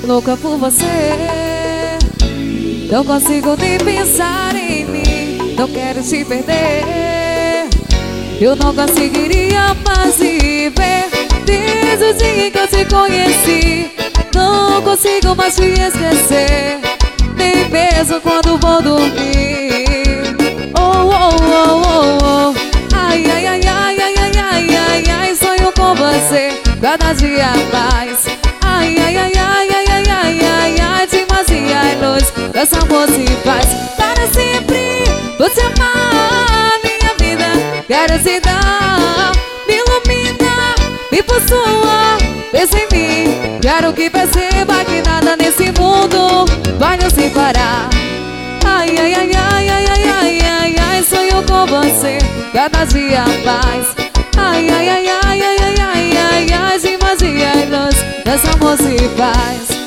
louca por você. Não consigo nem pensar em mim, não quero te perder. Eu não conseguiria mais viver desde o dia que eu te conheci. Não consigo mais te esquecer, nem mesmo quando vou dormir. Oh, oh, oh, oh, oh. Ai, ai, ai, ai, ai, ai, ai, ai, ai, sonho com você cada dia mais. Ai, ai, ai, ai, ai, ai, ai, ai, ai, demasiada luz, nosso amor se faz para sempre. Você amar minha vida, quero te dar. Me ilumina, me possua, pensa em mim. Quero que perceba que nada nesse mundo vai nos separar. Ai, ai, ai, ai, ai, ai, ai, ai, ai, sonho com você cada dia mais. Ai, ai, ai, ai, ai, ai, ai, ai, ai, demasiada luz, nosso amor se faz.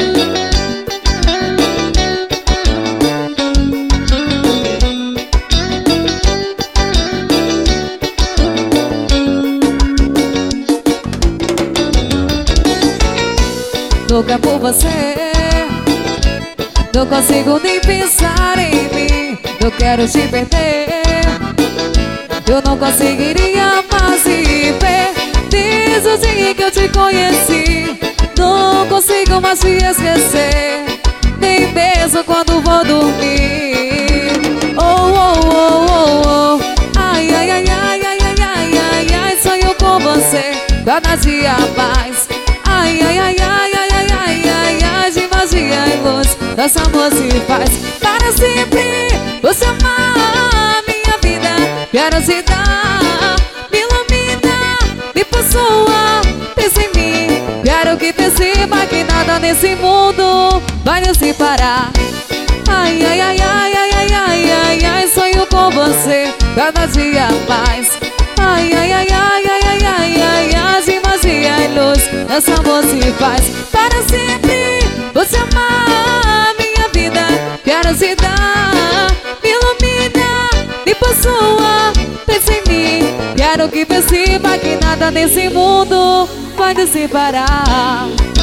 Louca por você, não consigo nem pensar em mim, eu quero te perder. Eu não conseguiria mais viver desde o dia que eu te conheci. Não consigo mais te esquecer, nem mesmo quando vou dormir. Oh, oh, oh, oh, oh. Ai, ai, ai, ai, ai, ai, ai, ai, ai, sonho com você cada dia mais. Ai, ai, ai, ai, ai, ai, ai, ai, ai, demasiada luz, nosso amor se faz para sempre. Você amar minha vida, quero te dar. Me ilumina, me possua, pensa em mim. Quero que perceba que nada nesse mundo vai nos separar. Ai, ai, ai, ai, ai, ai, ai, ai, ai, sonho com você cada dia mais. Ai, ai, ai, ai, ai, ai, ai, ai, ai, demasiada luz, nosso amor se faz para sempre. Você amar minha vida, quero te dar. Me ilumina, me possua, pensa em mim. Quero que perceba que nada nesse mundo vai nos separar.